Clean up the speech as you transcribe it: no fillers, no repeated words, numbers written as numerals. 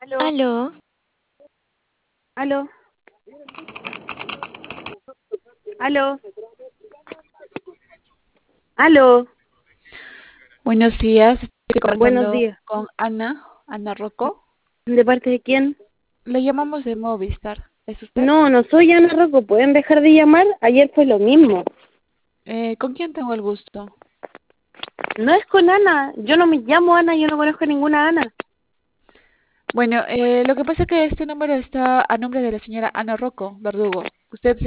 Aló, Aló, aló, aló, aló. buenos días. Estoy Buenos conversando días. con Ana Rocco. ¿De parte de quién? Le llamamos de Movistar. ¿Es usted? No, no soy Ana Rocco. ¿Pueden dejar de llamar? Ayer fue lo mismo. ¿Con quién tengo el gusto? No es con Ana. Yo no me llamo Ana. Yo no conozco a ninguna Ana. Bueno, lo que pasa es que este número está a nombre de la señora Ana Rocco Verdugo. Usted